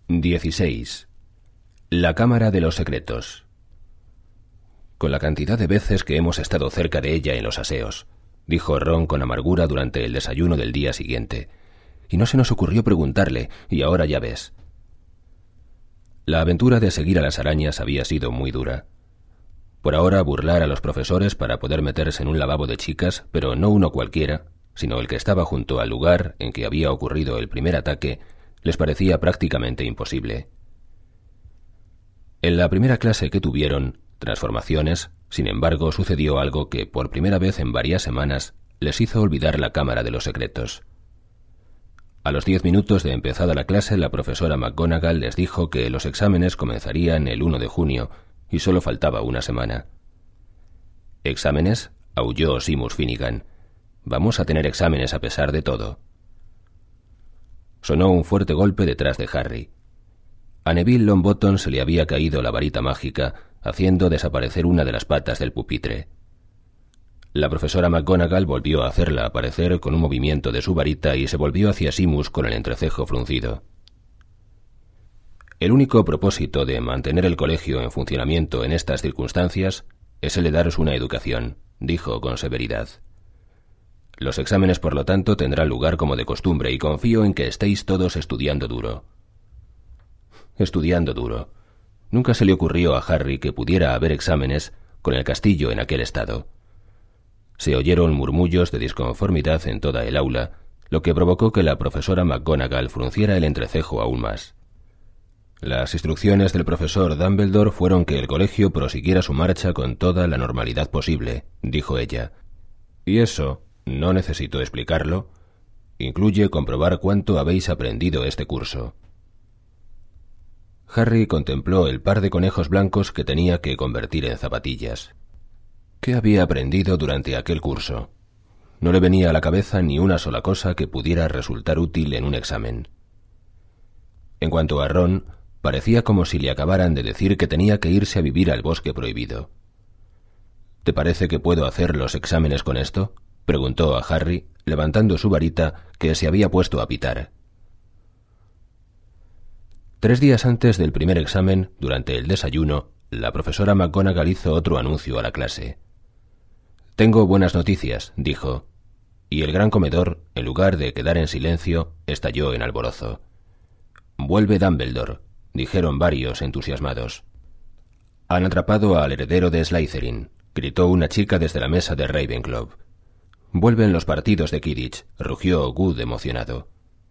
16. La Cámara de los Secretos. Con la cantidad de veces que hemos estado cerca de ella en los aseos, dijo Ron con amargura durante el desayuno del día siguiente, y no se nos ocurrió preguntarle, y ahora ya ves. La aventura de seguir a las arañas había sido muy dura. Por ahora burlar a los profesores para poder meterse en un lavabo de chicas, pero no uno cualquiera, sino el que estaba junto al lugar en que había ocurrido el primer ataque, les parecía prácticamente imposible. En la primera clase que tuvieron, transformaciones, sin embargo, sucedió algo que, por primera vez en varias semanas, les hizo olvidar la Cámara de los Secretos. A los 10 minutos de empezada la clase, la profesora McGonagall les dijo que los exámenes comenzarían el 1 de junio y solo faltaba una semana. ¿Exámenes?, aulló Seamus Finnegan. «Vamos a tener exámenes a pesar de todo». Sonó un fuerte golpe detrás de Harry. A Neville Longbottom se le había caído la varita mágica, haciendo desaparecer una de las patas del pupitre. La profesora McGonagall volvió a hacerla aparecer con un movimiento de su varita y se volvió hacia Seamus con el entrecejo fruncido. El único propósito de mantener el colegio en funcionamiento en estas circunstancias es el de daros una educación, dijo con severidad. Los exámenes, por lo tanto, tendrán lugar como de costumbre y confío en que estéis todos estudiando duro. Estudiando duro. Nunca se le ocurrió a Harry que pudiera haber exámenes con el castillo en aquel estado. Se oyeron murmullos de disconformidad en toda el aula, lo que provocó que la profesora McGonagall frunciera el entrecejo aún más. Las instrucciones del profesor Dumbledore fueron que el colegio prosiguiera su marcha con toda la normalidad posible, dijo ella. Y eso, no necesito explicarlo, incluye comprobar cuánto habéis aprendido este curso. Harry contempló el par de conejos blancos que tenía que convertir en zapatillas. ¿Qué había aprendido durante aquel curso? No le venía a la cabeza ni una sola cosa que pudiera resultar útil en un examen. En cuanto a Ron, parecía como si le acabaran de decir que tenía que irse a vivir al bosque prohibido. ¿Te parece que puedo hacer los exámenes con esto?, preguntó a Harry, levantando su varita que se había puesto a pitar. 3 días antes del primer examen, durante el desayuno, la profesora McGonagall hizo otro anuncio a la clase. «Tengo buenas noticias», dijo, y el gran comedor, en lugar de quedar en silencio, estalló en alborozo. «Vuelve Dumbledore», dijeron varios entusiasmados. «Han atrapado al heredero de Slytherin», gritó una chica desde la mesa de Ravenclaw. «Vuelven los partidos de Quidditch», rugió Good emocionado.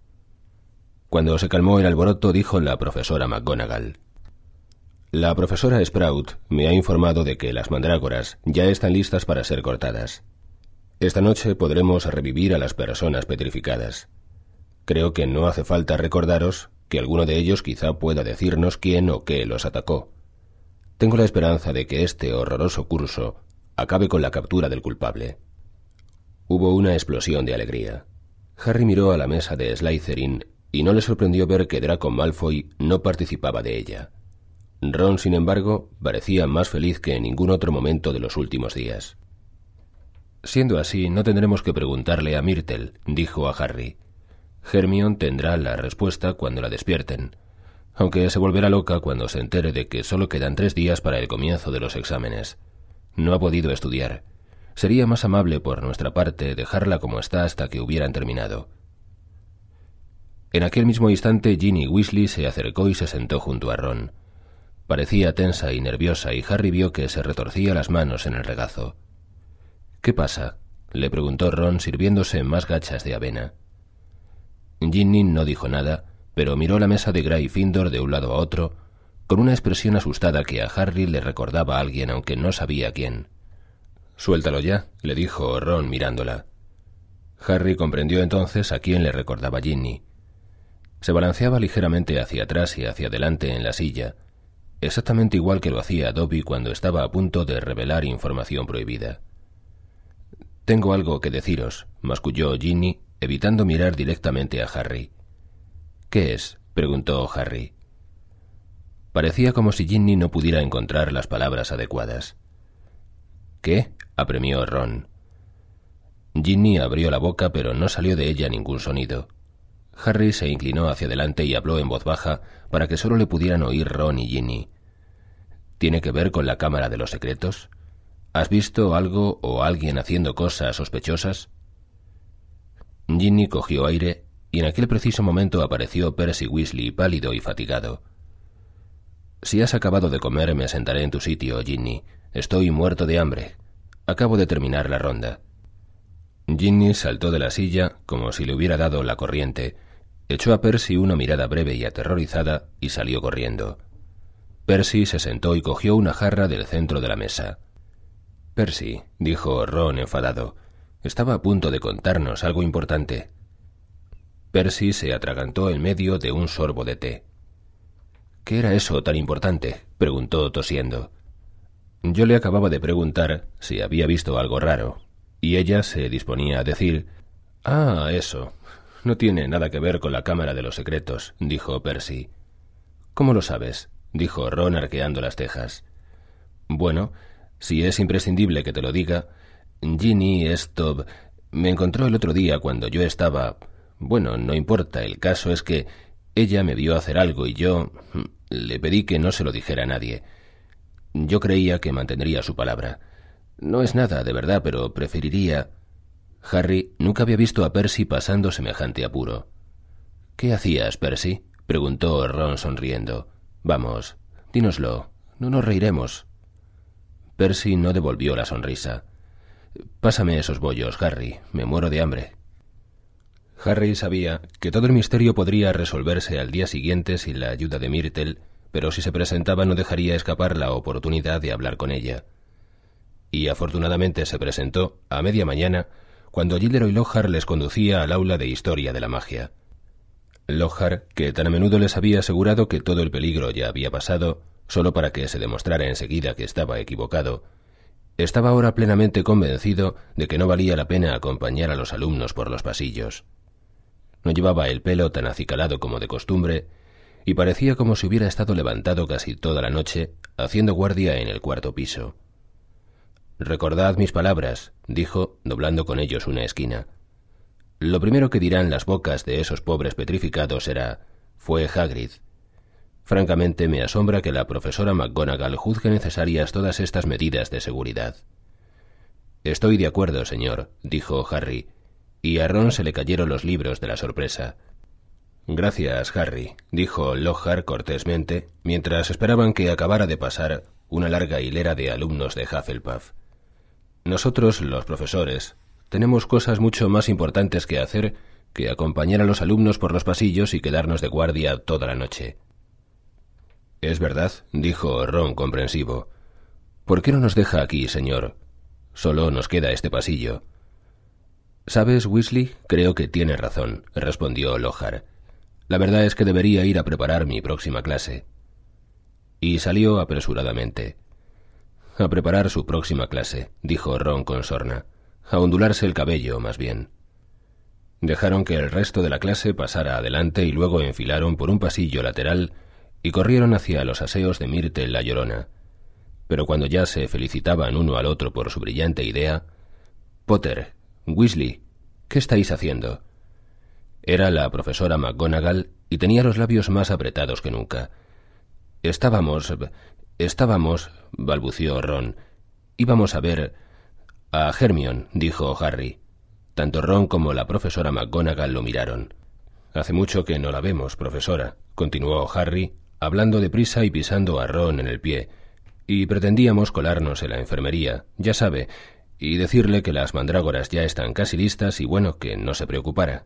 Cuando se calmó el alboroto, dijo la profesora McGonagall. «La profesora Sprout me ha informado de que las mandrágoras ya están listas para ser cortadas. Esta noche podremos revivir a las personas petrificadas. Creo que no hace falta recordaros que alguno de ellos quizá pueda decirnos quién o qué los atacó. Tengo la esperanza de que este horroroso curso acabe con la captura del culpable». Hubo una explosión de alegría. Harry miró a la mesa de Slytherin y no le sorprendió ver que Draco Malfoy no participaba de ella. Ron, sin embargo, parecía más feliz que en ningún otro momento de los últimos días. «Siendo así, no tendremos que preguntarle a Myrtle», dijo a Harry. «Hermione tendrá la respuesta cuando la despierten, aunque se volverá loca cuando se entere de que solo quedan 3 días para el comienzo de los exámenes. No ha podido estudiar. Sería más amable por nuestra parte dejarla como está hasta que hubieran terminado». En aquel mismo instante Ginny Weasley se acercó y se sentó junto a Ron. Parecía tensa y nerviosa y Harry vio que se retorcía las manos en el regazo. «¿Qué pasa?», le preguntó Ron sirviéndose más gachas de avena. Ginny no dijo nada, pero miró la mesa de Gryffindor de un lado a otro, con una expresión asustada que a Harry le recordaba a alguien aunque no sabía quién. «Suéltalo ya», le dijo Ron mirándola. Harry comprendió entonces a quién le recordaba Ginny. Se balanceaba ligeramente hacia atrás y hacia adelante en la silla, exactamente igual que lo hacía Dobby cuando estaba a punto de revelar información prohibida. «Tengo algo que deciros», masculló Ginny, evitando mirar directamente a Harry. «¿Qué es?», preguntó Harry. Parecía como si Ginny no pudiera encontrar las palabras adecuadas. «¿Qué?», apremió Ron. Ginny abrió la boca, pero no salió de ella ningún sonido. Harry se inclinó hacia adelante y habló en voz baja para que solo le pudieran oír Ron y Ginny. ¿Tiene que ver con la Cámara de los Secretos? ¿Has visto algo o alguien haciendo cosas sospechosas? Ginny cogió aire y en aquel preciso momento apareció Percy Weasley pálido y fatigado. Si has acabado de comer me sentaré en tu sitio, Ginny. Estoy muerto de hambre. Acabo de terminar la ronda. Ginny saltó de la silla como si le hubiera dado la corriente, echó a Percy una mirada breve y aterrorizada y salió corriendo. Percy se sentó y cogió una jarra del centro de la mesa. «Percy», dijo Ron enfadado, «estaba a punto de contarnos algo importante». Percy se atragantó en medio de un sorbo de té. «¿Qué era eso tan importante?», preguntó tosiendo. Yo le acababa de preguntar si había visto algo raro, y ella se disponía a decir: «Ah, eso. No tiene nada que ver con la Cámara de los Secretos», dijo Percy. «¿Cómo lo sabes?», dijo Ron arqueando las cejas. «Bueno, si es imprescindible que te lo diga, Ginny Stob me encontró el otro día cuando yo estaba... Bueno, no importa, el caso es que ella me vio hacer algo y yo le pedí que no se lo dijera a nadie. Yo creía que mantendría su palabra. No es nada, de verdad, pero preferiría...» Harry nunca había visto a Percy pasando semejante apuro. «¿Qué hacías, Percy?», preguntó Ron sonriendo. «Vamos, dínoslo, no nos reiremos». Percy no devolvió la sonrisa. «Pásame esos bollos, Harry, me muero de hambre». Harry sabía que todo el misterio podría resolverse al día siguiente sin la ayuda de Myrtle, pero si se presentaba no dejaría escapar la oportunidad de hablar con ella. Y afortunadamente se presentó a media mañana, cuando Gilderoy Lockhart les conducía al aula de Historia de la Magia. Lockhart, que tan a menudo les había asegurado que todo el peligro ya había pasado, solo para que se demostrara enseguida que estaba equivocado, estaba ahora plenamente convencido de que no valía la pena acompañar a los alumnos por los pasillos. No llevaba el pelo tan acicalado como de costumbre, y parecía como si hubiera estado levantado casi toda la noche, haciendo guardia en el cuarto piso. «Recordad mis palabras», dijo, doblando con ellos una esquina. «Lo primero que dirán las bocas de esos pobres petrificados será: fue Hagrid. Francamente me asombra que la profesora McGonagall juzgue necesarias todas estas medidas de seguridad». «Estoy de acuerdo, señor», dijo Harry, y a Ron se le cayeron los libros de la sorpresa. «Gracias, Harry», dijo Lockhart cortésmente, mientras esperaban que acabara de pasar una larga hilera de alumnos de Hufflepuff. «Nosotros, los profesores, tenemos cosas mucho más importantes que hacer que acompañar a los alumnos por los pasillos y quedarnos de guardia toda la noche». «Es verdad», dijo Ron comprensivo. «¿Por qué no nos deja aquí, señor? Solo nos queda este pasillo». «¿Sabes, Weasley? Creo que tienes razón», respondió Lockhart. «La verdad es que debería ir a preparar mi próxima clase». Y salió apresuradamente. «A preparar su próxima clase», dijo Ron con sorna. «A ondularse el cabello, más bien». Dejaron que el resto de la clase pasara adelante y luego enfilaron por un pasillo lateral y corrieron hacia los aseos de Myrtle la Llorona. Pero cuando ya se felicitaban uno al otro por su brillante idea: «Potter, Weasley, ¿qué estáis haciendo?». Era la profesora McGonagall y tenía los labios más apretados que nunca. Estábamos, balbució Ron. «Íbamos a ver a Hermione», dijo Harry. Tanto Ron como la profesora McGonagall lo miraron. «Hace mucho que no la vemos, profesora», continuó Harry, hablando deprisa y pisando a Ron en el pie, «y pretendíamos colarnos en la enfermería, ya sabe, y decirle que las mandrágoras ya están casi listas y bueno, que no se preocupara».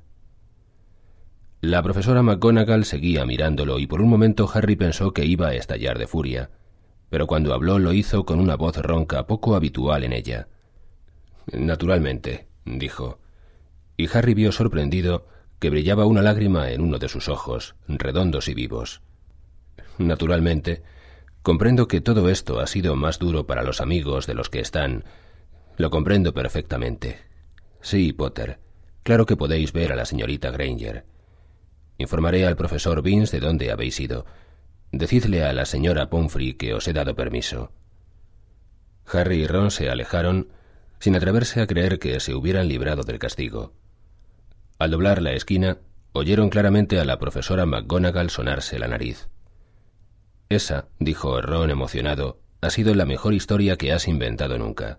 La profesora McGonagall seguía mirándolo y por un momento Harry pensó que iba a estallar de furia, pero cuando habló lo hizo con una voz ronca poco habitual en ella. «Naturalmente», dijo, y Harry vio sorprendido que brillaba una lágrima en uno de sus ojos, redondos y vivos. «Naturalmente, comprendo que todo esto ha sido más duro para los amigos de los que están. Lo comprendo perfectamente. Sí, Potter, claro que podéis ver a la señorita Granger. Informaré al profesor Binns de dónde habéis ido. Decidle a la señora Pomfrey que os he dado permiso». Harry y Ron se alejaron sin atreverse a creer que se hubieran librado del castigo. Al doblar la esquina, oyeron claramente a la profesora McGonagall sonarse la nariz. «Esa», dijo Ron emocionado, «ha sido la mejor historia que has inventado nunca».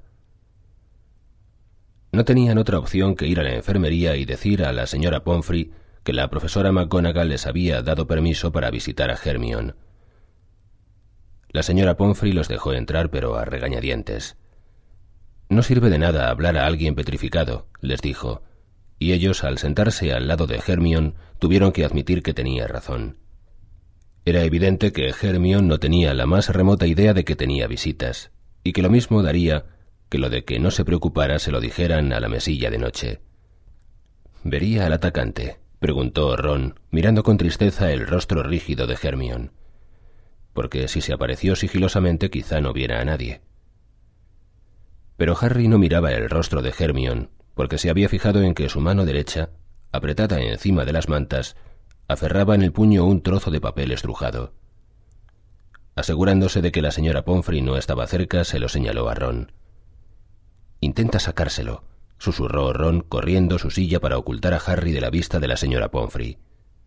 No tenían otra opción que ir a la enfermería y decir a la señora Pomfrey que la profesora McGonagall les había dado permiso para visitar a Hermione. La señora Pomfrey los dejó entrar, pero a regañadientes. «No sirve de nada hablar a alguien petrificado», les dijo, y ellos, al sentarse al lado de Hermione, tuvieron que admitir que tenía razón. Era evidente que Hermione no tenía la más remota idea de que tenía visitas, y que lo mismo daría que lo de que no se preocupara se lo dijeran a la mesilla de noche. «¿Vería al atacante?», preguntó Ron, mirando con tristeza el rostro rígido de Hermione. Porque si se apareció sigilosamente quizá no viera a nadie. Pero Harry no miraba el rostro de Hermione, porque se había fijado en que su mano derecha, apretada encima de las mantas, aferraba en el puño un trozo de papel estrujado. Asegurándose de que la señora Pomfrey no estaba cerca, se lo señaló a Ron. «Intenta sacárselo», susurró Ron, corriendo su silla para ocultar a Harry de la vista de la señora Pomfrey.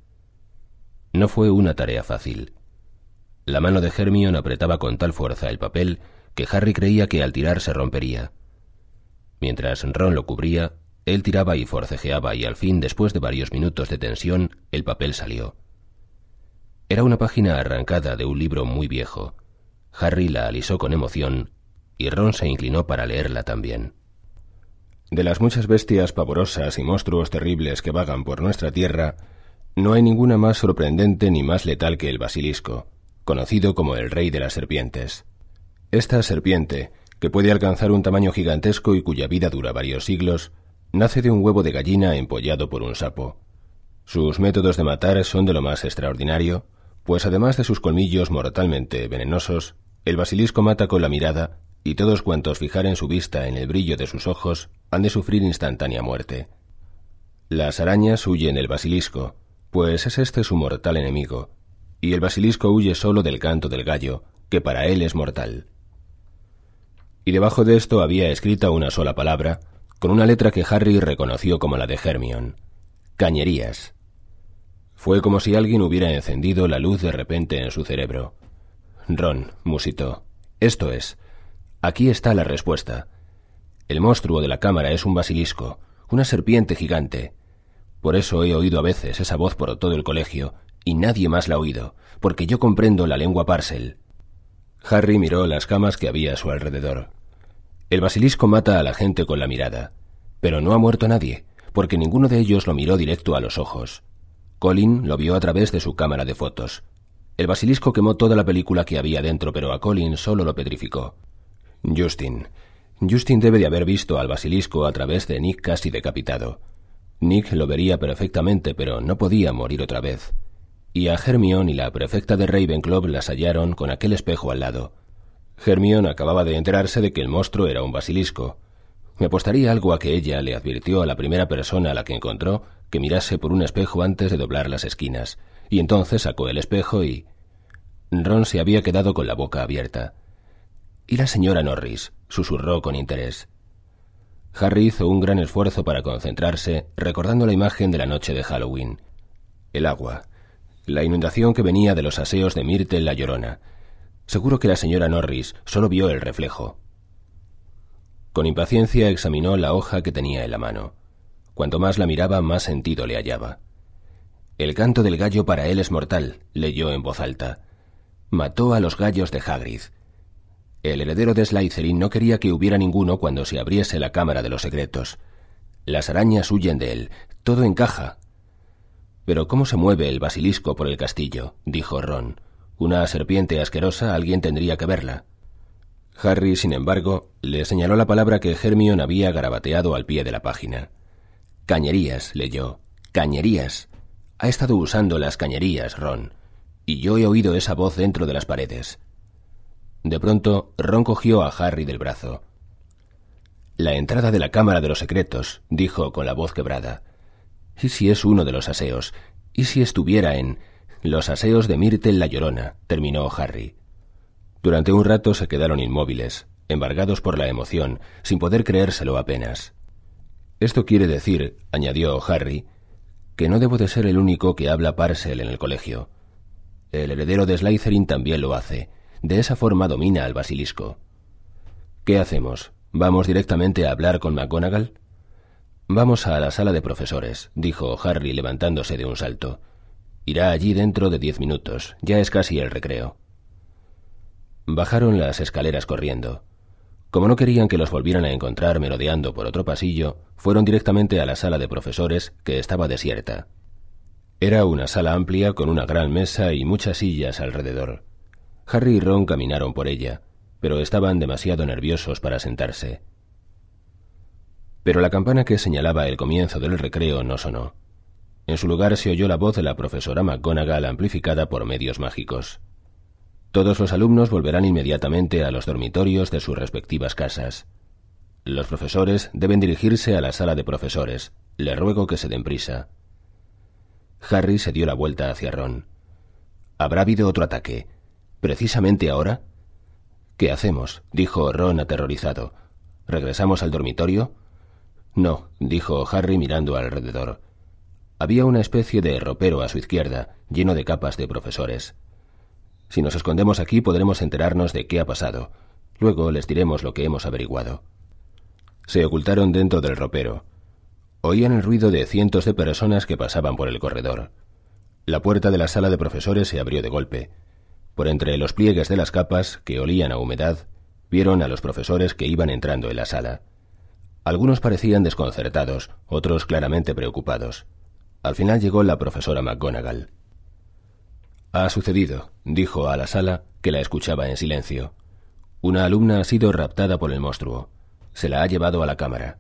No fue una tarea fácil. La mano de Hermione apretaba con tal fuerza el papel que Harry creía que al tirar se rompería. Mientras Ron lo cubría, él tiraba y forcejeaba y al fin, después de varios minutos de tensión, el papel salió. Era una página arrancada de un libro muy viejo. Harry la alisó con emoción y Ron se inclinó para leerla también. «De las muchas bestias pavorosas y monstruos terribles que vagan por nuestra tierra, no hay ninguna más sorprendente ni más letal que el basilisco, conocido como el rey de las serpientes. Esta serpiente, que puede alcanzar un tamaño gigantesco y cuya vida dura varios siglos, nace de un huevo de gallina empollado por un sapo. Sus métodos de matar son de lo más extraordinario, pues además de sus colmillos mortalmente venenosos, el basilisco mata con la mirada, y todos cuantos fijaren su vista en el brillo de sus ojos han de sufrir instantánea muerte. Las arañas huyen del basilisco, pues es este su mortal enemigo, y el basilisco huye solo del canto del gallo, que para él es mortal». Y debajo de esto había escrita una sola palabra, con una letra que Harry reconoció como la de Hermione: «Cañerías». Fue como si alguien hubiera encendido la luz de repente en su cerebro. «Ron», musitó, «esto es. Aquí está la respuesta. El monstruo de la cámara es un basilisco, una serpiente gigante. Por eso he oído a veces esa voz por todo el colegio, y nadie más la ha oído, porque yo comprendo la lengua Parcel». Harry miró las camas que había a su alrededor. El basilisco mata a la gente con la mirada, pero no ha muerto nadie, porque ninguno de ellos lo miró directo a los ojos. Colin lo vio a través de su cámara de fotos. El basilisco quemó toda la película que había dentro, pero a Colin solo lo petrificó. Justin debe de haber visto al basilisco a través de Nick casi decapitado. Nick lo vería perfectamente, pero no podía morir otra vez. Y a Hermione y la prefecta de Ravenclaw las hallaron con aquel espejo al lado. Hermione acababa de enterarse de que el monstruo era un basilisco. Me apostaría algo a que ella le advirtió a la primera persona a la que encontró que mirase por un espejo antes de doblar las esquinas, y entonces sacó el espejo y... Ron se había quedado con la boca abierta. «¿Y la señora Norris?», susurró con interés. Harry hizo un gran esfuerzo para concentrarse, recordando la imagen de la noche de Halloween. El agua, la inundación que venía de los aseos de Myrtle la Llorona. Seguro que la señora Norris solo vio el reflejo. Con impaciencia examinó la hoja que tenía en la mano. Cuanto más la miraba, más sentido le hallaba. «El canto del gallo para él es mortal», leyó en voz alta. «Mató a los gallos de Hagrid. El heredero de Slytherin no quería que hubiera ninguno cuando se abriese la cámara de los secretos. Las arañas huyen de él. Todo encaja». «Pero ¿cómo se mueve el basilisco por el castillo?», dijo Ron. «Una serpiente asquerosa, alguien tendría que verla». Harry, sin embargo, le señaló la palabra que Hermione había garabateado al pie de la página. «Cañerías», leyó. «Cañerías. Ha estado usando las cañerías, Ron. Y yo he oído esa voz dentro de las paredes». De pronto, Ron cogió a Harry del brazo. «La entrada de la cámara de los secretos», dijo con la voz quebrada. «¿Y si es uno de los aseos? ¿Y si estuviera en...» «Los aseos de Myrtle la Llorona», terminó Harry. Durante un rato se quedaron inmóviles, embargados por la emoción, sin poder creérselo apenas. «Esto quiere decir», añadió Harry, que no debo de ser el único que habla Parcel en el colegio. El heredero de Slytherin también lo hace. De esa forma domina al basilisco. ¿Qué hacemos? ¿Vamos directamente a hablar con McGonagall? Vamos a la sala de profesores, dijo Harry levantándose de un salto. Irá allí dentro de 10 minutos. Ya es casi el recreo. Bajaron las escaleras corriendo. Como no querían que los volvieran a encontrar merodeando por otro pasillo, fueron directamente a la sala de profesores, que estaba desierta. Era una sala amplia con una gran mesa y muchas sillas alrededor. Harry y Ron caminaron por ella, pero estaban demasiado nerviosos para sentarse. Pero la campana que señalaba el comienzo del recreo no sonó. En su lugar se oyó la voz de la profesora McGonagall amplificada por medios mágicos. Todos los alumnos volverán inmediatamente a los dormitorios de sus respectivas casas. Los profesores deben dirigirse a la sala de profesores. Le ruego que se den prisa. Harry se dio la vuelta hacia Ron. ¿Habrá habido otro ataque? ¿Precisamente ahora? ¿Qué hacemos?, dijo Ron aterrorizado. ¿Regresamos al dormitorio? No, dijo Harry mirando alrededor. Había una especie de ropero a su izquierda, lleno de capas de profesores. Si nos escondemos aquí podremos enterarnos de qué ha pasado. Luego les diremos lo que hemos averiguado. Se ocultaron dentro del ropero. Oían el ruido de cientos de personas que pasaban por el corredor. La puerta de la sala de profesores se abrió de golpe. Por entre los pliegues de las capas, que olían a humedad, vieron a los profesores que iban entrando en la sala. Algunos parecían desconcertados, otros claramente preocupados. Al final llegó la profesora McGonagall. «Ha sucedido», dijo a la sala, que la escuchaba en silencio. «Una alumna ha sido raptada por el monstruo. Se la ha llevado a la cámara».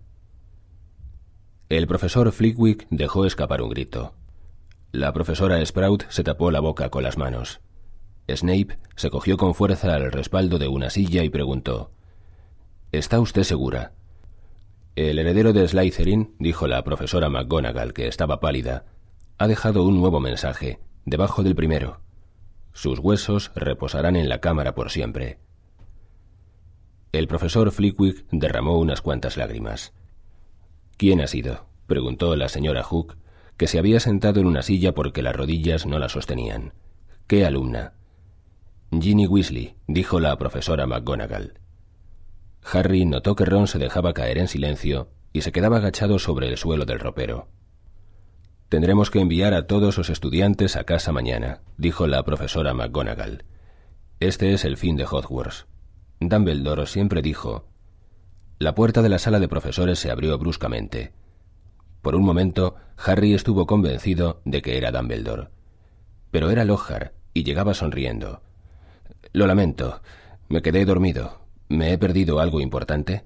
El profesor Flitwick dejó escapar un grito. La profesora Sprout se tapó la boca con las manos. Snape se cogió con fuerza al respaldo de una silla y preguntó: «¿Está usted segura?» «El heredero de Slytherin», dijo la profesora McGonagall, que estaba pálida, «ha dejado un nuevo mensaje, debajo del primero. Sus huesos reposarán en la cámara por siempre». El profesor Flitwick derramó unas cuantas lágrimas. «¿Quién ha sido?», preguntó la señora Hook, que se había sentado en una silla porque las rodillas no la sostenían. «¿Qué alumna?» «Ginny Weasley», dijo la profesora McGonagall. Harry notó que Ron se dejaba caer en silencio y se quedaba agachado sobre el suelo del ropero. «Tendremos que enviar a todos los estudiantes a casa mañana», dijo la profesora McGonagall. «Este es el fin de Hogwarts. Dumbledore siempre dijo...». La puerta de la sala de profesores se abrió bruscamente. Por un momento, Harry estuvo convencido de que era Dumbledore. Pero era Lockhart y llegaba sonriendo. «Lo lamento. Me quedé dormido. ¿Me he perdido algo importante?»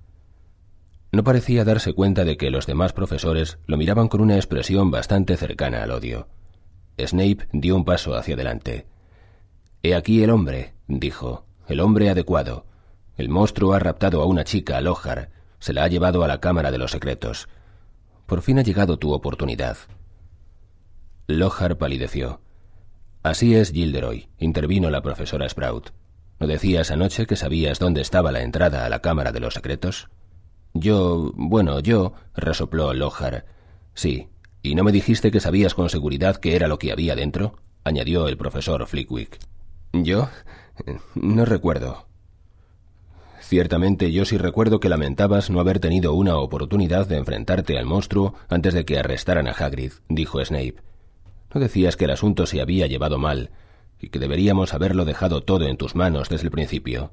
No parecía darse cuenta de que los demás profesores lo miraban con una expresión bastante cercana al odio. Snape dio un paso hacia adelante. «He aquí el hombre», dijo, «el hombre adecuado. El monstruo ha raptado a una chica, Lockhart. Se la ha llevado a la Cámara de los Secretos. Por fin ha llegado tu oportunidad». Lockhart palideció. «Así es, Gilderoy», intervino la profesora Sprout. «¿No decías anoche que sabías dónde estaba la entrada a la Cámara de los Secretos?» Yo, resopló Lockhart. «Sí. ¿Y no me dijiste que sabías con seguridad qué era lo que había dentro?», añadió el profesor Flitwick. «¿Yo? No recuerdo». «Ciertamente yo sí recuerdo que lamentabas no haber tenido una oportunidad de enfrentarte al monstruo antes de que arrestaran a Hagrid», dijo Snape. «¿No decías que el asunto se había llevado mal y que deberíamos haberlo dejado todo en tus manos desde el principio?»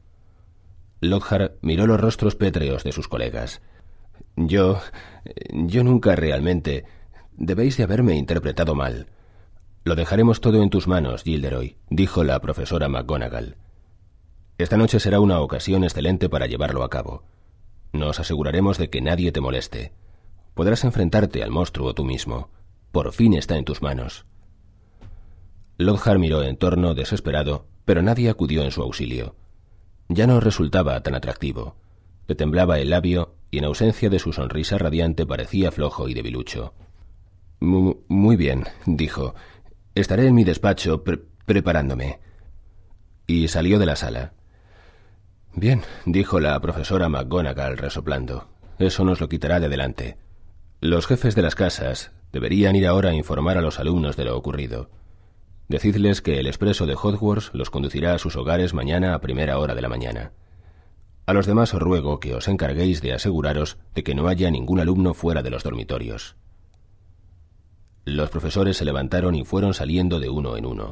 Lockhart miró los rostros pétreos de sus colegas. Yo nunca realmente... Debéis de haberme interpretado mal. Lo dejaremos todo en tus manos, Gilderoy», dijo la profesora McGonagall. «Esta noche será una ocasión excelente para llevarlo a cabo. Nos aseguraremos de que nadie te moleste. Podrás enfrentarte al monstruo tú mismo. Por fin está en tus manos». Lockhart miró en torno desesperado, pero nadie acudió en su auxilio. Ya no resultaba tan atractivo. Le temblaba el labio y en ausencia de su sonrisa radiante parecía flojo y debilucho. «Muy bien», dijo. «Estaré en mi despacho preparándome». Y salió de la sala. «Bien», dijo la profesora McGonagall resoplando. «Eso nos lo quitará de delante. Los jefes de las casas Deberían ir ahora a informar a los alumnos de lo ocurrido. Decidles que el expreso de Hogwarts los conducirá a sus hogares mañana a primera hora de la mañana. A los demás os ruego que os encarguéis de aseguraros de que no haya ningún alumno fuera de los dormitorios. Los profesores se levantaron y fueron saliendo de uno en uno.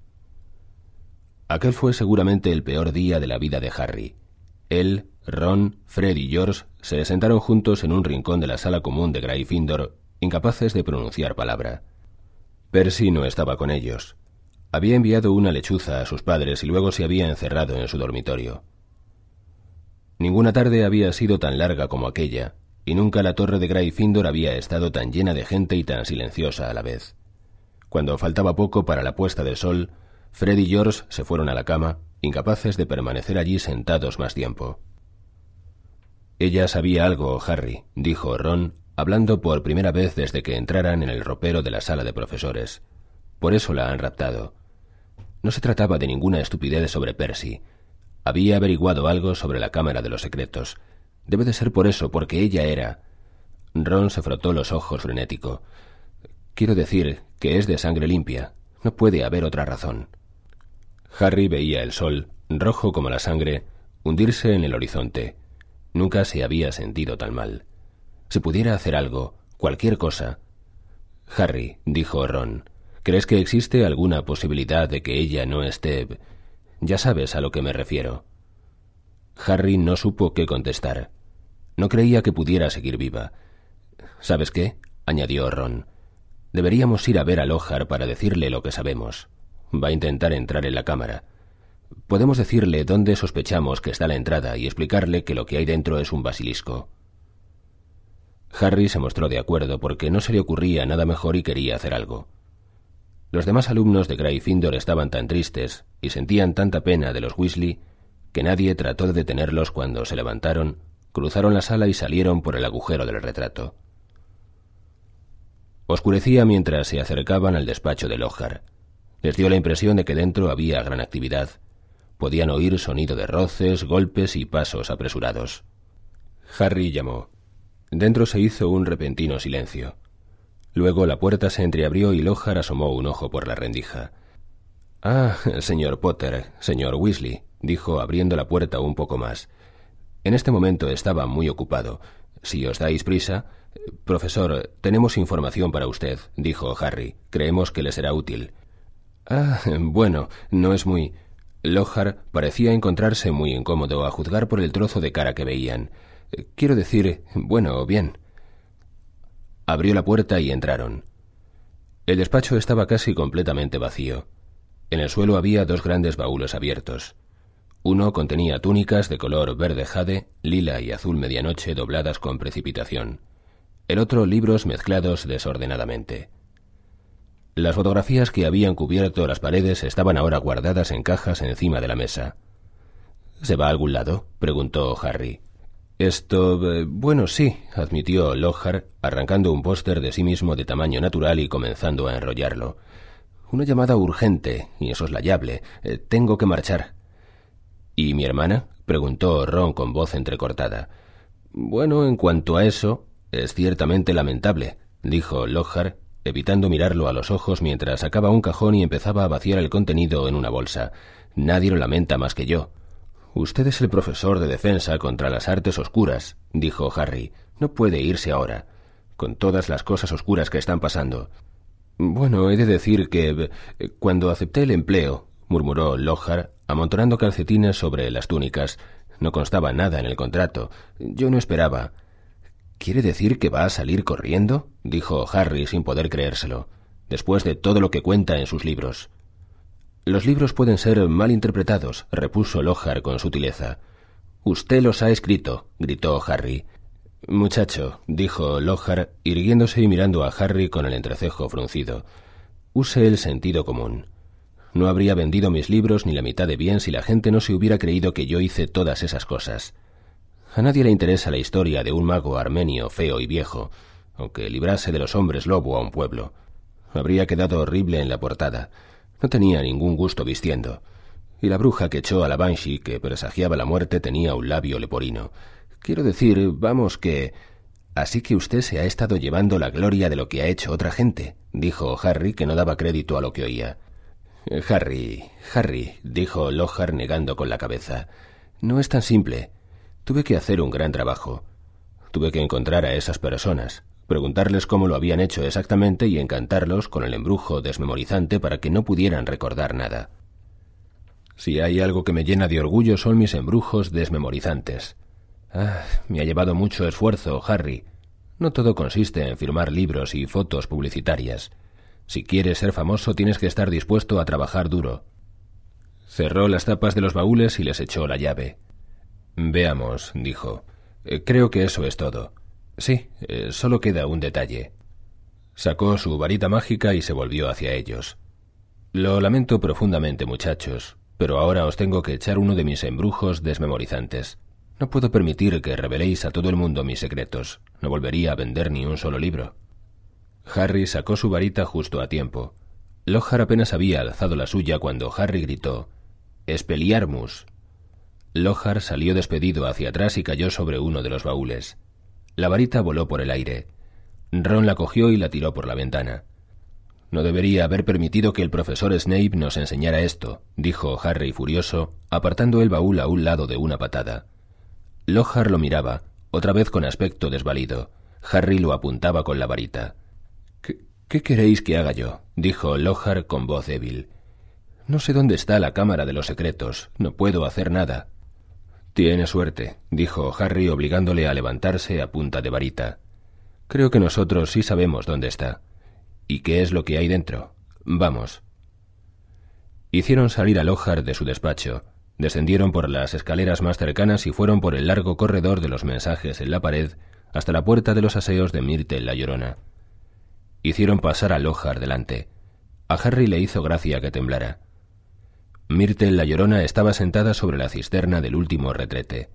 Aquel fue seguramente el peor día de la vida de Harry. Él, Ron, Fred y George se sentaron juntos en un rincón de la sala común de Gryffindor, incapaces de pronunciar palabra. Percy no estaba con ellos. Había enviado una lechuza a sus padres y luego se había encerrado en su dormitorio. Ninguna tarde había sido tan larga como aquella, y nunca la torre de Gryffindor había estado tan llena de gente y tan silenciosa a la vez. Cuando faltaba poco para la puesta del sol, Fred y George se fueron a la cama, incapaces de permanecer allí sentados más tiempo. «Ella sabía algo, Harry», dijo Ron, hablando por primera vez desde que entraran en el ropero de la sala de profesores. «Por eso la han raptado. No se trataba de ninguna estupidez sobre Percy. Había averiguado algo sobre la Cámara de los Secretos. Debe de ser por eso, porque ella era...» Ron se frotó los ojos frenético. «Quiero decir que es de sangre limpia. No puede haber otra razón». Harry veía el sol, rojo como la sangre, hundirse en el horizonte. Nunca se había sentido tan mal. Si pudiera hacer algo, cualquier cosa... «Harry», dijo Ron, «¿crees que existe alguna posibilidad de que ella no esté...? Ya sabes a lo que me refiero». Harry no supo qué contestar. No creía que pudiera seguir viva. «¿Sabes qué?», añadió Ron. «Deberíamos ir a ver a Lockhart para decirle lo que sabemos. Va a intentar entrar en la cámara. Podemos decirle dónde sospechamos que está la entrada y explicarle que lo que hay dentro es un basilisco». Harry se mostró de acuerdo porque no se le ocurría nada mejor y quería hacer algo. Los demás alumnos de Gryffindor estaban tan tristes y sentían tanta pena de los Weasley que nadie trató de detenerlos cuando se levantaron, cruzaron la sala y salieron por el agujero del retrato. Oscurecía mientras se acercaban al despacho de Lockhart. Les dio la impresión de que dentro había gran actividad. Podían oír sonido de roces, golpes y pasos apresurados. Harry llamó. Dentro se hizo un repentino silencio. Luego la puerta se entreabrió y Lockhart asomó un ojo por la rendija. «Ah, señor Potter, señor Weasley», dijo abriendo la puerta un poco más. En este momento estaba muy ocupado. «Si os dais prisa...» «Profesor, tenemos información para usted», dijo Harry. «Creemos que le será útil». «Ah, bueno, no es muy...» Lockhart parecía encontrarse muy incómodo a juzgar por el trozo de cara que veían. «Quiero decir, bueno, bien». Abrió la puerta y entraron. El despacho estaba casi completamente vacío. En el suelo había dos grandes baúles abiertos. Uno contenía túnicas de color verde jade, lila y azul medianoche dobladas con precipitación. El otro libros mezclados desordenadamente. Las fotografías que habían cubierto las paredes estaban ahora guardadas en cajas encima de la mesa. «¿Se va a algún lado?», preguntó Harry. Bueno, sí», admitió Lockhart, arrancando un póster de sí mismo de tamaño natural y comenzando a enrollarlo. «Una llamada urgente, insoslayable. Tengo que marchar». «¿Y mi hermana?», preguntó Ron con voz entrecortada. «Bueno, en cuanto a eso, es ciertamente lamentable», dijo Lockhart, evitando mirarlo a los ojos mientras sacaba un cajón y empezaba a vaciar el contenido en una bolsa. «Nadie lo lamenta más que yo». «Usted es el profesor de defensa contra las artes oscuras», dijo Harry. «No puede irse ahora, con todas las cosas oscuras que están pasando». «Bueno, he de decir que cuando acepté el empleo», murmuró Lockhart, amontonando calcetines sobre las túnicas. «No constaba nada en el contrato. Yo no esperaba». «¿Quiere decir que va a salir corriendo?», dijo Harry sin poder creérselo, «después de todo lo que cuenta en sus libros». «Los libros pueden ser mal interpretados», repuso Lockhart con sutileza. «Usted los ha escrito», gritó Harry. «Muchacho», dijo Lockhart, irguiéndose y mirando a Harry con el entrecejo fruncido, «use el sentido común. No habría vendido mis libros ni la mitad de bien si la gente no se hubiera creído que yo hice todas esas cosas. A nadie le interesa la historia de un mago armenio feo y viejo, aunque librase de los hombres lobo a un pueblo. Habría quedado horrible en la portada. No tenía ningún gusto vistiendo. Y la bruja que echó a la Banshee, que presagiaba la muerte, tenía un labio leporino. Quiero decir, vamos que...» Así que usted se ha estado llevando la gloria de lo que ha hecho otra gente, dijo Harry, que no daba crédito a lo que oía. Harry, dijo Lockhart negando con la cabeza. No es tan simple. Tuve que hacer un gran trabajo. Tuve que encontrar a esas personas, preguntarles cómo lo habían hecho exactamente y encantarlos con el embrujo desmemorizante para que no pudieran recordar nada. Si hay algo que me llena de orgullo son mis embrujos desmemorizantes. Me ha llevado mucho esfuerzo, Harry. No todo consiste en firmar libros y fotos publicitarias. Si quieres ser famoso tienes que estar dispuesto a trabajar duro. Cerró las tapas de los baúles y les echó la llave. Veamos, dijo. Creo que eso es todo. Sí, solo queda un detalle. Sacó su varita mágica y se volvió hacia ellos. Lo lamento profundamente, muchachos, pero ahora os tengo que echar uno de mis embrujos desmemorizantes. No puedo permitir que reveléis a todo el mundo mis secretos. No volvería a vender ni un solo libro. Harry sacó su varita justo a tiempo. Lockhart apenas había alzado la suya cuando Harry gritó «¡Expelliarmus!». Lockhart salió despedido hacia atrás y cayó sobre uno de los baúles. La varita voló por el aire. Ron la cogió y la tiró por la ventana. «No debería haber permitido que el profesor Snape nos enseñara esto», dijo Harry furioso, apartando el baúl a un lado de una patada. Lockhart lo miraba, otra vez con aspecto desvalido. Harry lo apuntaba con la varita. ¿Qué queréis que haga yo?, dijo Lockhart con voz débil. «No sé dónde está la cámara de los secretos. No puedo hacer nada». «Tiene suerte», dijo Harry obligándole a levantarse a punta de varita. «Creo que nosotros sí sabemos dónde está. ¿Y qué es lo que hay dentro? Vamos». Hicieron salir a Lockhart de su despacho, descendieron por las escaleras más cercanas y fueron por el largo corredor de los mensajes en la pared hasta la puerta de los aseos de Myrtle la Llorona. Hicieron pasar a Lockhart delante. A Harry le hizo gracia que temblara. Myrtle la Llorona estaba sentada sobre la cisterna del último retrete.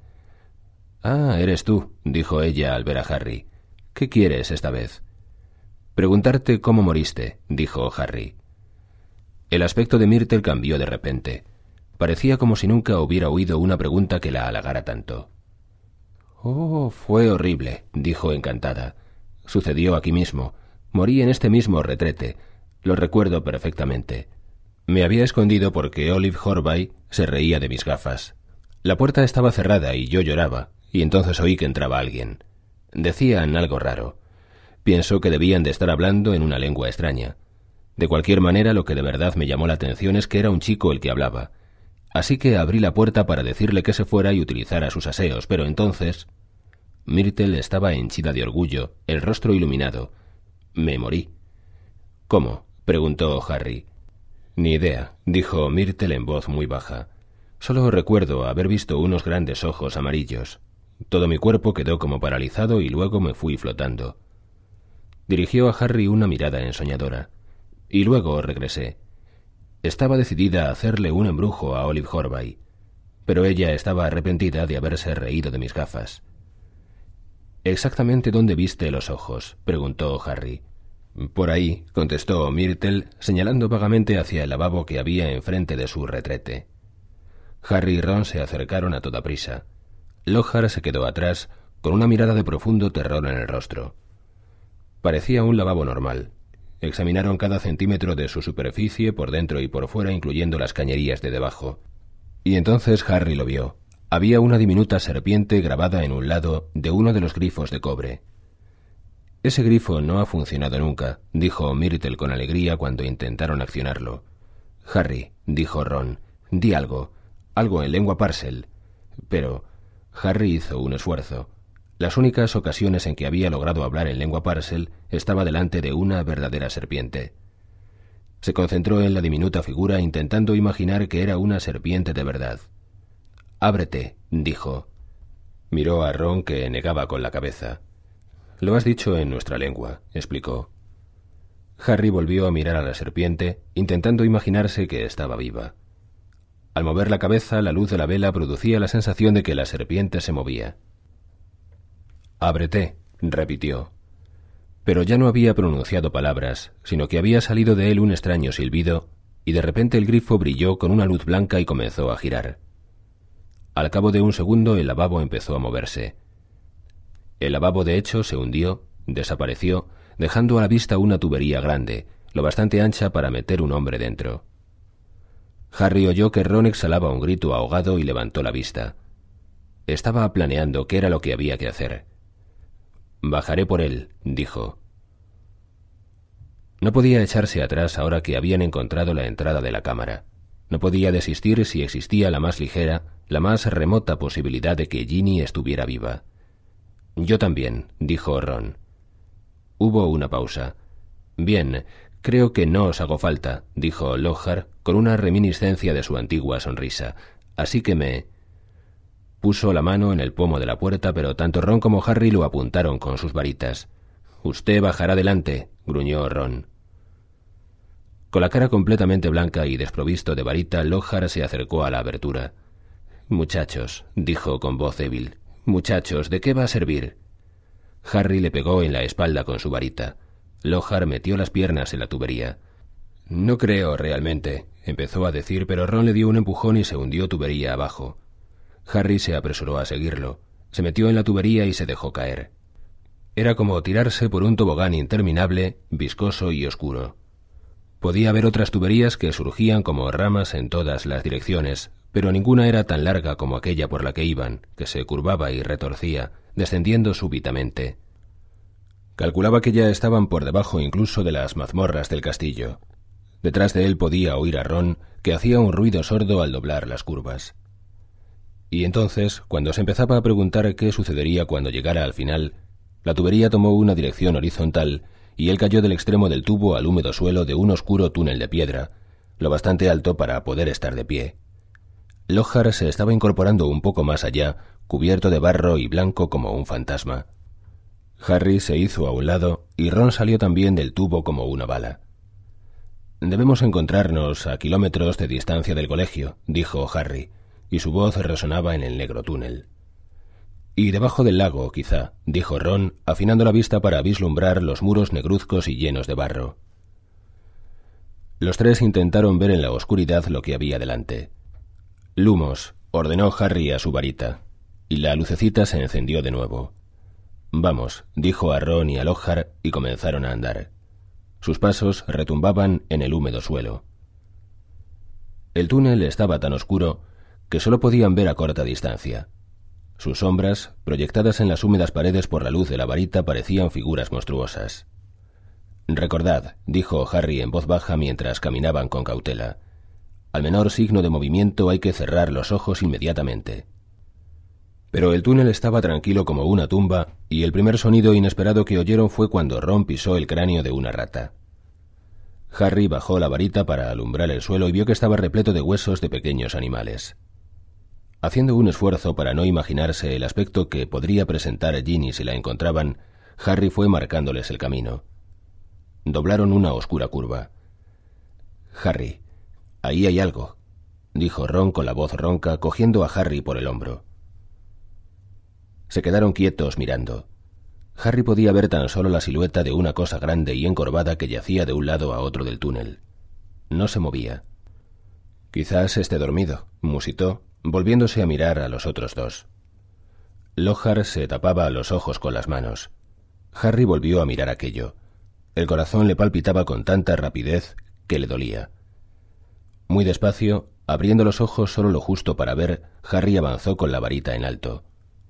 «Ah, eres tú», dijo ella al ver a Harry. «¿Qué quieres esta vez?» «Preguntarte cómo moriste», dijo Harry. El aspecto de Myrtle cambió de repente. Parecía como si nunca hubiera oído una pregunta que la halagara tanto. «Oh, fue horrible», dijo encantada. «Sucedió aquí mismo. Morí en este mismo retrete. Lo recuerdo perfectamente. Me había escondido porque Olive Horby se reía de mis gafas. La puerta estaba cerrada y yo lloraba, y entonces oí que entraba alguien. Decían algo raro. Pienso que debían de estar hablando en una lengua extraña. De cualquier manera, lo que de verdad me llamó la atención es que era un chico el que hablaba. Así que abrí la puerta para decirle que se fuera y utilizara sus aseos, pero entonces...». Myrtle estaba henchida de orgullo, el rostro iluminado. «Me morí». «¿Cómo?», preguntó Harry. «Ni idea», dijo Myrtle en voz muy baja. «Solo recuerdo haber visto unos grandes ojos amarillos. Todo mi cuerpo quedó como paralizado y luego me fui flotando». Dirigió a Harry una mirada ensoñadora. «Y luego regresé. Estaba decidida a hacerle un embrujo a Olive Horby, pero ella estaba arrepentida de haberse reído de mis gafas». «¿Exactamente dónde viste los ojos?», preguntó Harry. «Por ahí», contestó Myrtle, señalando vagamente hacia el lavabo que había enfrente de su retrete. Harry y Ron se acercaron a toda prisa. Lockhart se quedó atrás, con una mirada de profundo terror en el rostro. Parecía un lavabo normal. Examinaron cada centímetro de su superficie por dentro y por fuera, incluyendo las cañerías de debajo. Y entonces Harry lo vio. Había una diminuta serpiente grabada en un lado de uno de los grifos de cobre. «Ese grifo no ha funcionado nunca», dijo Myrtle con alegría cuando intentaron accionarlo. «Harry», dijo Ron, «di algo en lengua Parcel». Pero Harry hizo un esfuerzo. Las únicas ocasiones en que había logrado hablar en lengua Parcel estaba delante de una verdadera serpiente. Se concentró en la diminuta figura intentando imaginar que era una serpiente de verdad. «Ábrete», dijo. Miró a Ron, que negaba con la cabeza. «Lo has dicho en nuestra lengua», explicó. Harry volvió a mirar a la serpiente, intentando imaginarse que estaba viva. Al mover la cabeza, la luz de la vela producía la sensación de que la serpiente se movía. «Ábrete», repitió. Pero ya no había pronunciado palabras, sino que había salido de él un extraño silbido, y de repente el grifo brilló con una luz blanca y comenzó a girar. Al cabo de un segundo el lavabo empezó a moverse. El lavabo de hecho se hundió, desapareció, dejando a la vista una tubería grande, lo bastante ancha para meter un hombre dentro. Harry oyó que Ron exhalaba un grito ahogado y levantó la vista. Estaba planeando qué era lo que había que hacer. «Bajaré por él», dijo. No podía echarse atrás ahora que habían encontrado la entrada de la cámara. No podía desistir si existía la más ligera, la más remota posibilidad de que Ginny estuviera viva. «Yo también», dijo Ron. Hubo una pausa. «Bien, creo que no os hago falta», dijo Lockhart con una reminiscencia de su antigua sonrisa. «Así que me...» Puso la mano en el pomo de la puerta, pero tanto Ron como Harry lo apuntaron con sus varitas. «Usted bajará delante», gruñó Ron. Con la cara completamente blanca y desprovisto de varita, Lockhart se acercó a la abertura. «Muchachos», dijo con voz débil, «muchachos, ¿de qué va a servir?» Harry le pegó en la espalda con su varita. Lockhart metió las piernas en la tubería. «No creo realmente», empezó a decir, pero Ron le dio un empujón y se hundió tubería abajo. Harry se apresuró a seguirlo. Se metió en la tubería y se dejó caer. Era como tirarse por un tobogán interminable, viscoso y oscuro. Podía ver otras tuberías que surgían como ramas en todas las direcciones, pero ninguna era tan larga como aquella por la que iban, que se curvaba y retorcía, descendiendo súbitamente. Calculaba que ya estaban por debajo incluso de las mazmorras del castillo. Detrás de él podía oír a Ron, que hacía un ruido sordo al doblar las curvas. Y entonces, cuando se empezaba a preguntar qué sucedería cuando llegara al final, la tubería tomó una dirección horizontal y él cayó del extremo del tubo al húmedo suelo de un oscuro túnel de piedra, lo bastante alto para poder estar de pie. Lockhart se estaba incorporando un poco más allá, cubierto de barro y blanco como un fantasma. Harry se hizo a un lado y Ron salió también del tubo como una bala. «Debemos encontrarnos a kilómetros de distancia del colegio», dijo Harry, y su voz resonaba en el negro túnel. «Y debajo del lago, quizá», dijo Ron, afinando la vista para vislumbrar los muros negruzcos y llenos de barro. Los tres intentaron ver en la oscuridad lo que había delante. «Lumos», ordenó Harry a su varita, y la lucecita se encendió de nuevo. «Vamos», dijo a Ron y a Lockhart, y comenzaron a andar. Sus pasos retumbaban en el húmedo suelo. El túnel estaba tan oscuro que solo podían ver a corta distancia. Sus sombras, proyectadas en las húmedas paredes por la luz de la varita, parecían figuras monstruosas. «Recordad», dijo Harry en voz baja mientras caminaban con cautela, «al menor signo de movimiento hay que cerrar los ojos inmediatamente». Pero el túnel estaba tranquilo como una tumba, y el primer sonido inesperado que oyeron fue cuando Ron pisó el cráneo de una rata. Harry bajó la varita para alumbrar el suelo y vio que estaba repleto de huesos de pequeños animales. Haciendo un esfuerzo para no imaginarse el aspecto que podría presentar Ginny si la encontraban, Harry fue marcándoles el camino. Doblaron una oscura curva. «Harry, ahí hay algo», dijo Ron con la voz ronca, cogiendo a Harry por el hombro. Se quedaron quietos mirando. Harry podía ver tan solo la silueta de una cosa grande y encorvada que yacía de un lado a otro del túnel. No se movía. «Quizás esté dormido», musitó, volviéndose a mirar a los otros dos. Lockhart se tapaba los ojos con las manos. Harry volvió a mirar aquello. El corazón le palpitaba con tanta rapidez que le dolía. Muy despacio, abriendo los ojos solo lo justo para ver, Harry avanzó con la varita en alto.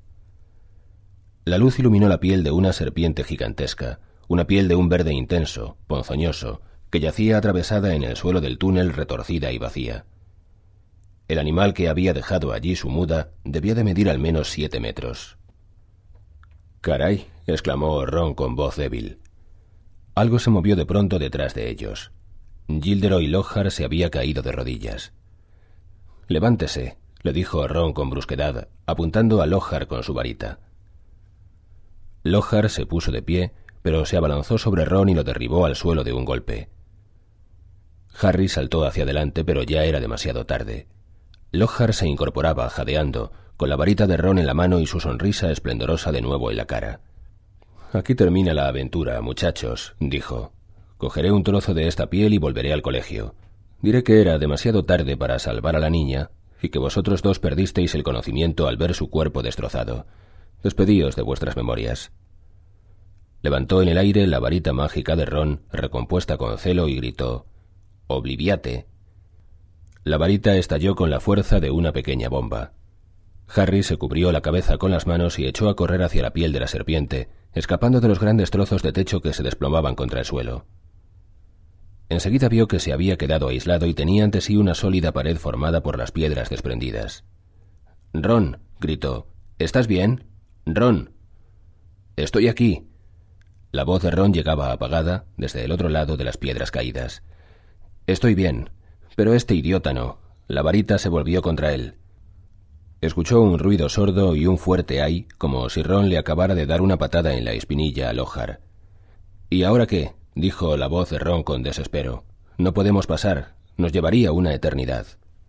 La luz iluminó la piel de una serpiente gigantesca, una piel de un verde intenso, ponzoñoso, que yacía atravesada en el suelo del túnel, retorcida y vacía. El animal que había dejado allí su muda debía de medir al menos 7 metros. «Caray», exclamó Ron con voz débil. Algo se movió de pronto detrás de ellos. Gilderoy Lockhart se había caído de rodillas. «Levántese», le dijo Ron con brusquedad, apuntando a Lockhart con su varita. Lockhart se puso de pie, pero se abalanzó sobre Ron y lo derribó al suelo de un golpe. Harry saltó hacia adelante, pero ya era demasiado tarde. Lockhart se incorporaba, jadeando, con la varita de Ron en la mano y su sonrisa esplendorosa de nuevo en la cara. «Aquí termina la aventura, muchachos», dijo. «Cogeré un trozo de esta piel y volveré al colegio. Diré que era demasiado tarde para salvar a la niña y que vosotros dos perdisteis el conocimiento al ver su cuerpo destrozado. Despedíos de vuestras memorias. Levantó en el aire la varita mágica de Ron, recompuesta con celo, y gritó: «Obliviate». La varita estalló con la fuerza de una pequeña bomba. Harry se cubrió la cabeza con las manos y echó a correr hacia la piel de la serpiente, escapando de los grandes trozos de techo que se desplomaban contra el suelo. Enseguida vio que se había quedado aislado y tenía ante sí una sólida pared formada por las piedras desprendidas. «Ron», gritó, «¿estás bien? Ron». «Estoy aquí». La voz de Ron llegaba apagada desde el otro lado de las piedras caídas. «Estoy bien, pero este idiota no». La varita se volvió contra él. Escuchó un ruido sordo y un fuerte ay, como si Ron le acabara de dar una patada en la espinilla a Lohar. «¿Y ahora qué?», dijo la voz de Ron con desespero. «No podemos pasar, nos llevaría una eternidad».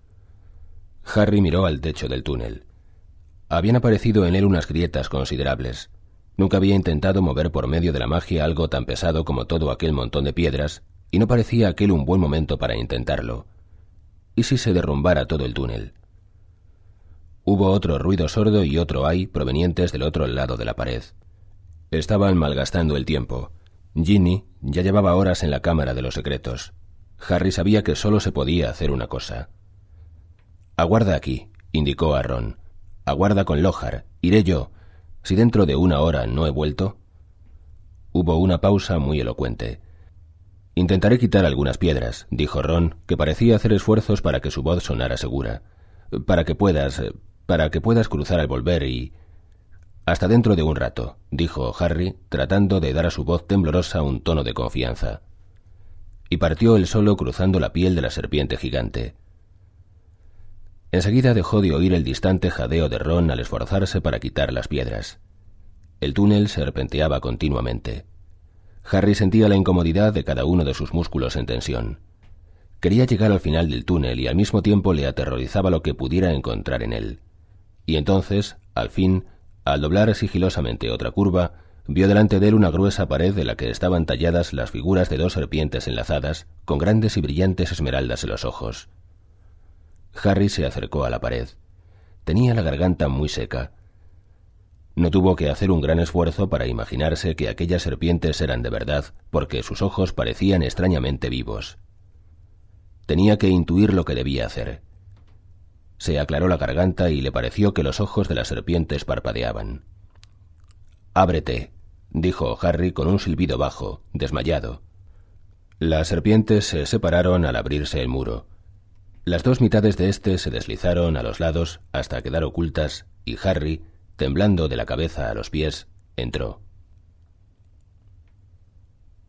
Harry miró al techo del túnel. Habían aparecido en él unas grietas considerables. Nunca había intentado mover por medio de la magia algo tan pesado como todo aquel montón de piedras, y no parecía aquel un buen momento para intentarlo. ¿Y si se derrumbara todo el túnel? Hubo otro ruido sordo y otro ay provenientes del otro lado de la pared. Estaban malgastando el tiempo. Ginny ya llevaba horas en la cámara de los secretos. Harry sabía que solo se podía hacer una cosa. «Aguarda aquí», indicó a Ron. «Aguarda con Lohar. Iré yo. Si dentro de una hora no he vuelto». Hubo una pausa muy elocuente. «Intentaré quitar algunas piedras», dijo Ron, que parecía hacer esfuerzos para que su voz sonara segura. Para que puedas cruzar al volver y...». «Hasta dentro de un rato», dijo Harry, tratando de dar a su voz temblorosa un tono de confianza. Y partió él solo cruzando la piel de la serpiente gigante. Enseguida dejó de oír el distante jadeo de Ron al esforzarse para quitar las piedras. El túnel serpenteaba continuamente. Harry sentía la incomodidad de cada uno de sus músculos en tensión. Quería llegar al final del túnel y al mismo tiempo le aterrorizaba lo que pudiera encontrar en él. Y entonces, al fin, al doblar sigilosamente otra curva, vio delante de él una gruesa pared de la que estaban talladas las figuras de dos serpientes enlazadas, con grandes y brillantes esmeraldas en los ojos. Harry se acercó a la pared. Tenía la garganta muy seca. No tuvo que hacer un gran esfuerzo para imaginarse que aquellas serpientes eran de verdad, porque sus ojos parecían extrañamente vivos. Tenía que intuir lo que debía hacer. Se aclaró la garganta y le pareció que los ojos de las serpientes parpadeaban. «Ábrete», dijo Harry con un silbido bajo, desmayado. Las serpientes se separaron al abrirse el muro. Las dos mitades de éste se deslizaron a los lados hasta quedar ocultas y Harry, temblando de la cabeza a los pies, entró.